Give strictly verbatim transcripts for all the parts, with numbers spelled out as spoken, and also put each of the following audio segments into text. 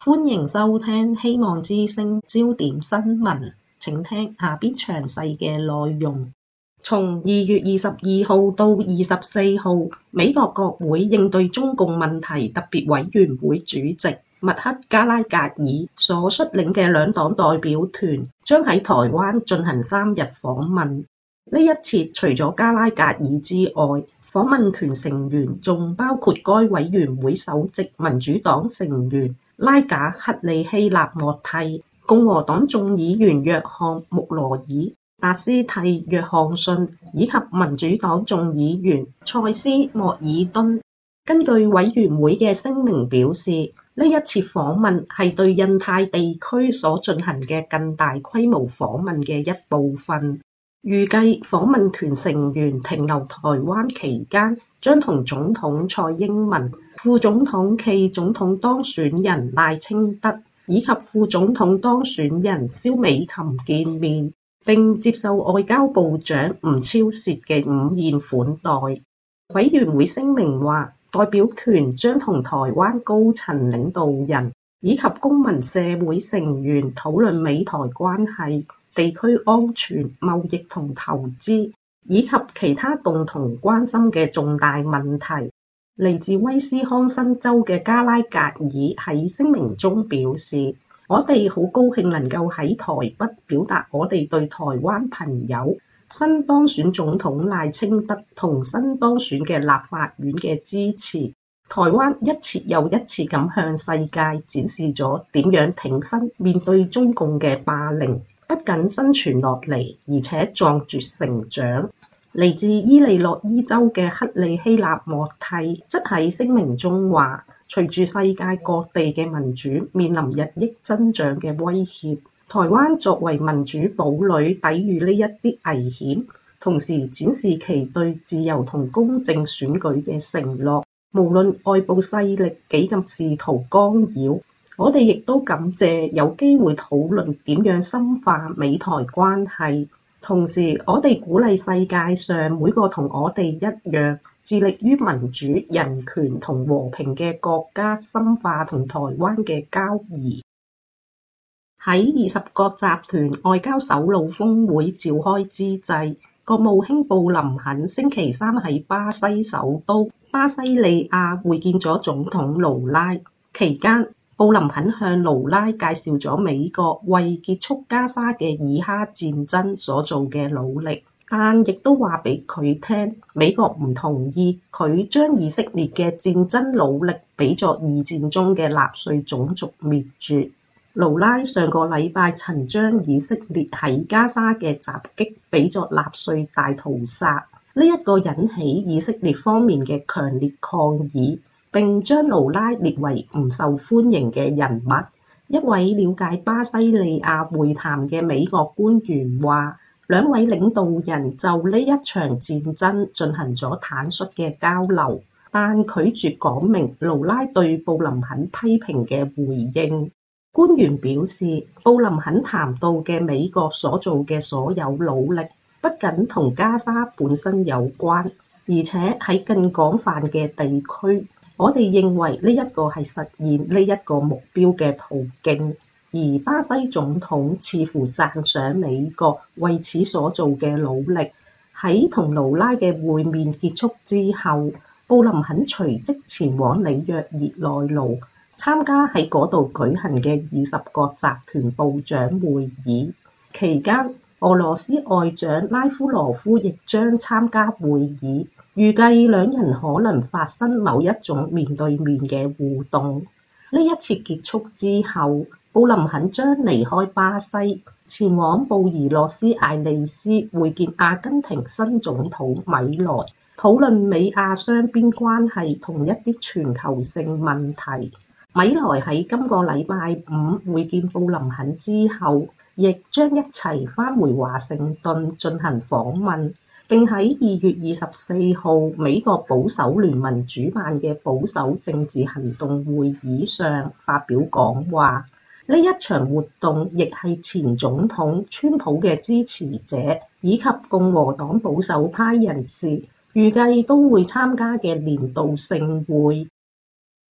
歡迎收聽希望之聲焦點新聞，請聽下邊詳細嘅內容。從二月二十二號到二十四號，美國國會應對中共問題特別委員會主席麥克加拉格爾所率領嘅兩黨代表團將喺台灣進行三日訪問。呢一次除咗加拉格爾之外，訪問團成員仲包括該委員會首席民主黨成員拉賈克利希納莫蒂、共和黨眾議員約翰穆羅爾、達斯蒂約翰遜以及民主黨眾議員塞斯莫爾頓。根據委員會嘅聲明表示，呢一次訪問係對印太地區所進行嘅更大規模訪問嘅一部分。預計訪問團成員停留台灣期間，將同總統蔡英文、副總統暨總統當選人賴清德以及副總統當選人蕭美琴見面，並接受外交部長吳釗燮嘅午宴款待。委員會聲明話，代表團將同台灣高層領導人以及公民社會成員討論美台關係、地區安全、貿易同投資，以及其他共同關心嘅重大問題。嚟自威斯康辛州嘅加拉格爾喺聲明中表示，我哋好高興能夠喺台北表達我哋對台灣朋友、新當選總統賴清德同新當選嘅立法院嘅支持。台灣一次又一次咁向世界展示咗點樣挺身面對中共嘅霸凌，不僅生存落嚟，而且壯絕成長。嚟自伊利諾伊州嘅克利希納莫蒂則喺聲明中話，隨住世界各地嘅民主面臨日益增長嘅威脅，台灣作為民主堡壘抵禦呢一啲危險，同時展示其對自由同公正選舉嘅承諾。無論外部勢力幾咁試圖干擾，我哋亦都感謝有機會討論點樣深化美台關係。同時，我哋鼓勵世界上每個同我哋一樣致力於民主、人權同和平嘅國家深化同台灣嘅交誼。喺二十國集團外交首腦峰會召開之際，國務卿布林肯星期三喺巴西首都巴西利亞會見咗總統盧拉。期間，布林肯向盧拉介紹咗美國為結束加沙嘅以哈戰爭所做嘅努力，但亦都話俾佢聽，美國唔同意佢將以色列嘅戰爭努力比作二戰中嘅納粹種族滅絕。盧拉上個禮拜曾將以色列喺加沙嘅襲擊比作納粹大屠殺，呢一個引起以色列方面嘅強烈抗議，並將盧拉列為唔受歡迎嘅人物。一位了解巴西利亞會談嘅美國官員話，兩位領導人就呢一場戰爭進行咗坦率嘅交流，但拒絕講明盧拉對布林肯批評嘅回應。官員表示，布林肯談到嘅美國所做嘅所有努力，不僅同加沙本身有關，而且喺更廣泛嘅地區。我哋認為呢一個係實現呢一個目標嘅途徑，而巴西總統似乎讚賞美國為此所做嘅努力。喺同盧拉嘅會面結束之後，布林肯隨即前往里約熱內盧，參加喺嗰度舉行嘅二十國集團部長會議。期間，俄羅斯外長拉夫羅夫亦將參加會議，預計兩人可能發生某一種面對面嘅互動。呢一次結束之後，布林肯將離開巴西，前往布宜諾斯艾利斯會見阿根廷新總統米萊，討論美亞雙邊關係同一啲全球性問題。米萊喺今個禮拜五會見布林肯之後，亦將一齊返回華盛頓進行訪問，並喺二月二十四號美國保守聯盟主辦嘅保守政治行動會議上發表講話。呢一場活動亦係前總統川普嘅支持者以及共和黨保守派人士預計都會參加嘅年度盛會。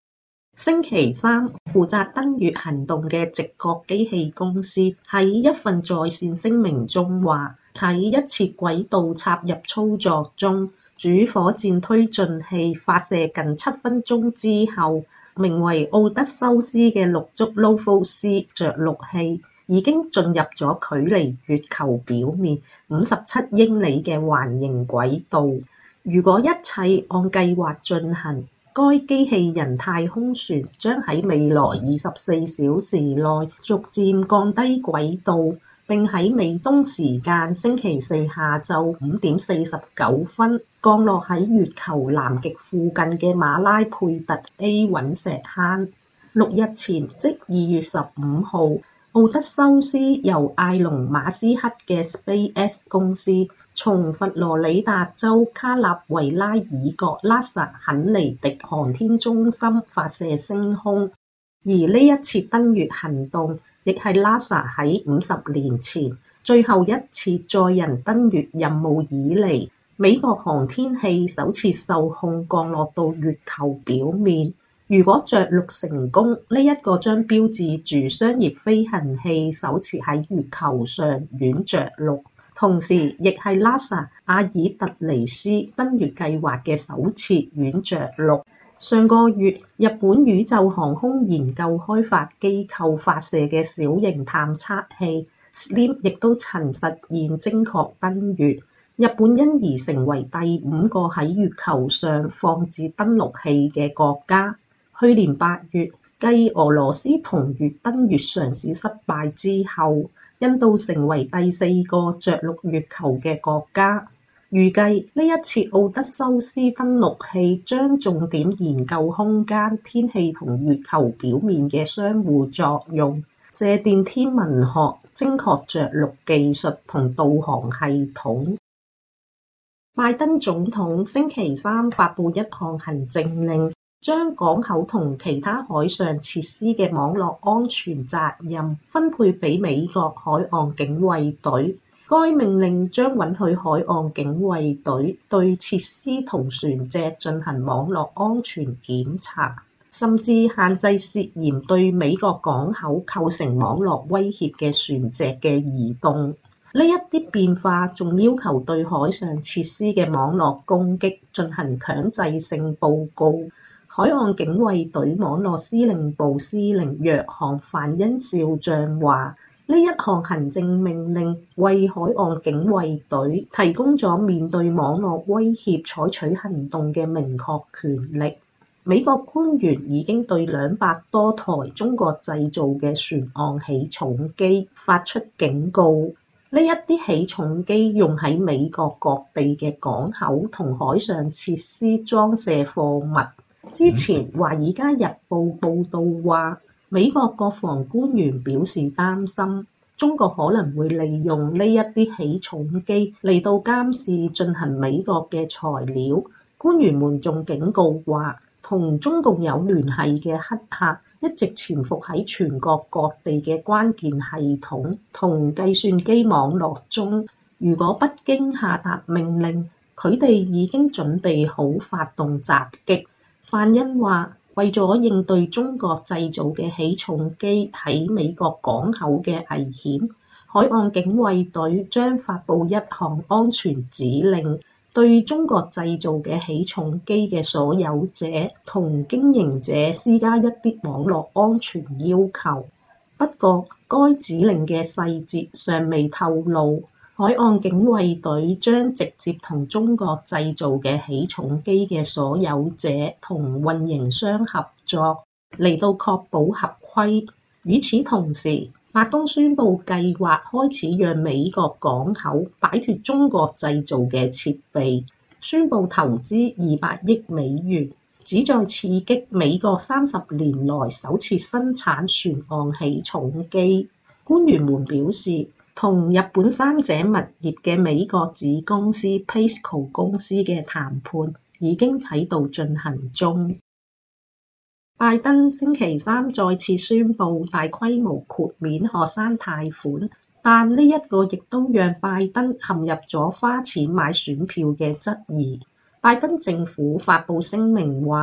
星期三，負責登月行動嘅直覺機器公司喺一份在線聲明中話，喺一次軌道插入操作中，主火箭推進器發射近七分鐘之後，名為奧德修斯嘅綠足 Lophos 着陸器已經進入咗距離月球表面五十七英里嘅環形軌道。如果一切按計劃進行，該機器人太空船將喺未來二十四小時內逐漸降低軌道，並喺美東時間星期四下晝五點四十九分降落喺月球南極附近嘅馬拉佩特 A 隕石坑。六日前，即二月十五號，奧德修斯由埃隆馬斯克嘅 SpaceX 公司從佛羅里達州卡納維拉爾角拉薩肯尼迪航天中心發射升空，而呢一次登月行動亦係拉薩喺五十年前最後一次載人登月任務以嚟，美國航天器首次受控降落到月球表面。如果着陸成功，呢一個將標誌住商業飛行器首次喺月球上軟着陸，同時亦係拉薩阿爾特尼斯登月計劃嘅首次軟着陸。上個月，日本宇宙航空研究開發機構發射嘅小型探測器 S L I M 亦都曾實現精確登月。日本因而成為第五個喺月球上放置登陸器嘅國家。去年八月，繼俄羅斯同月登月嘗試失敗之後，印度成為第四個着陸月球嘅國家。預計呢一次奧德修斯登陸器將重點研究空間、天氣同月球表面嘅相互作用、射電天文學、精確着陸技術同導航系統。拜登總統星期三發布一項行政令，將港口同其他海上設施嘅網絡安全責任分配俾美國海岸警衛隊。該命令將允許海岸警衛隊對設施同船隻進行網絡安全檢查，甚至限制涉嫌對美國港口構成網絡威脅嘅船隻嘅移動。呢一啲變化仲要求對海上設施嘅網絡攻擊進行強制性報告。海岸警衛隊網絡司令部司令約翰范恩少將話：呢一項行政命令為海岸警衛隊提供咗面對網絡威脅採取行動嘅明確權力。美國官員已經對兩百多台中國製造嘅船岸起重機發出警告。呢一啲起重機用喺美國各地嘅港口同海上設施裝卸貨物。之前《華爾街日報》報道話，美國國防官員表示擔心中國可能會利用呢一啲起重機嚟到監視進行美國嘅材料。官員們仲警告話，同中共有聯繫嘅黑客一直潛伏喺全國各地嘅關鍵系統同計算機網絡中。如果北京下達命令，佢哋已經準備好發動襲擊。范恩話：為咗應對中國製造嘅起重機喺美國港口嘅危險，海岸警衛隊將發布一項安全指令，對中國製造嘅起重機嘅所有者同經營者施加一啲網絡安全要求。不過，該指令嘅細節尚未透露。海岸警衛隊將直接同中國製造嘅起重機嘅所有者同運營商合作，嚟到確保合規。與此同時，白宮宣布計劃開始讓美國港口擺脫中國製造嘅設備，宣布投資二百億美元，旨在刺激美國三十年來首次生產船岸起重機。官員們表示，同日本三井物業嘅美國子公司 PACE 公司嘅談判已經喺度進行中。拜登星期三再次宣布大規模豁免學生貸款，但呢一個亦都讓拜登陷入咗花錢買選票嘅質疑。拜登政府發布聲明話，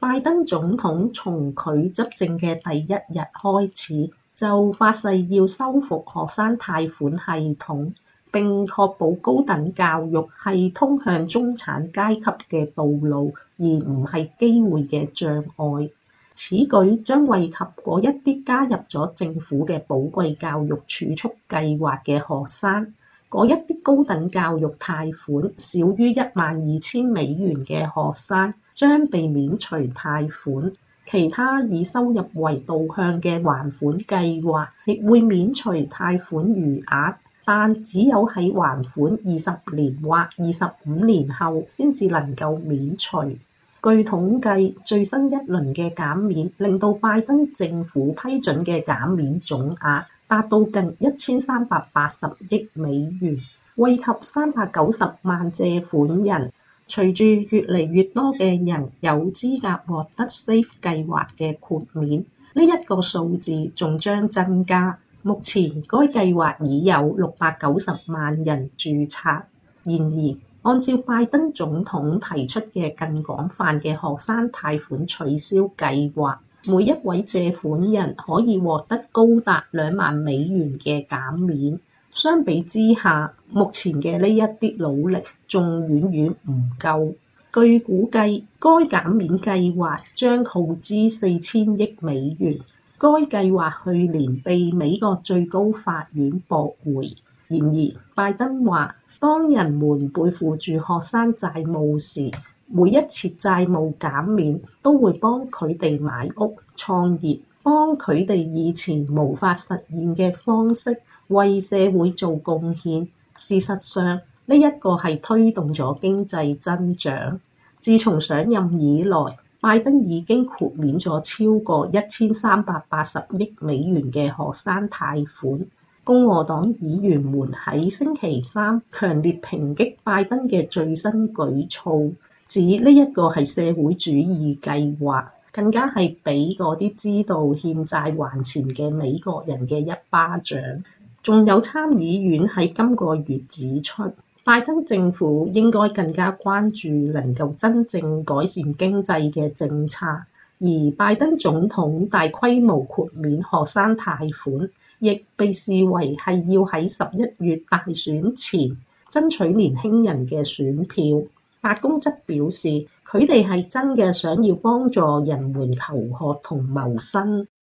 拜登總統從佢執政嘅第一日開始，就發誓要修復學生貸款系統，並確保高等教育係通向中產階級嘅道路，而唔係機會嘅障礙。此舉將惠及嗰一啲加入咗政府嘅寶貴教育儲蓄計劃嘅學生。嗰一啲高等教育貸款少於一萬二千美元嘅學生將被免除貸款，其他以收入為導向嘅還款計劃亦會免除貸款餘額，但只有喺還款二十年或二十五年後先至能夠免除。據統計，最新一輪嘅減免令到拜登政府批准嘅減免總額達到近一千三百八十億美元，惠及三百九十萬借款人。隨住越嚟越多嘅人有資格獲得 SAFE 計劃嘅豁免，呢、這、一個數字仲將增加。目前該計劃已有六百九十萬人註冊。然而，按照拜登總統提出嘅更廣泛嘅學生貸款取消計劃，每一位借款人可以獲得高達兩萬美元嘅減免。相比之下，目前嘅呢一啲努力仲遠遠唔夠。據估計，該減免計劃將耗資四千億美元。該計劃去年被美國最高法院駁回。然而，拜登話，當人們背負住學生債務時，每一次債務減免都會幫佢哋買屋、創業，幫佢哋以前無法實現嘅方式為社會做貢獻。事實上，呢一個係推動咗經濟增長。自從上任以來，拜登已經豁免咗超過一千三百八十億美元嘅學生貸款。共和黨議員們喺星期三強烈抨擊拜登嘅最新舉措，指呢一個係社會主義計劃，更加係俾嗰啲知道欠債還錢嘅美國人嘅一巴掌。仲有參議院喺今個月指出，拜登政府應該更加關注能夠真正改善經濟嘅政策，而拜登總統大規模豁免學生貸款，亦被視為係要喺十一月大選前爭取年輕人嘅選票。白宮則表示，佢哋係真嘅想要幫助人們求學同謀生。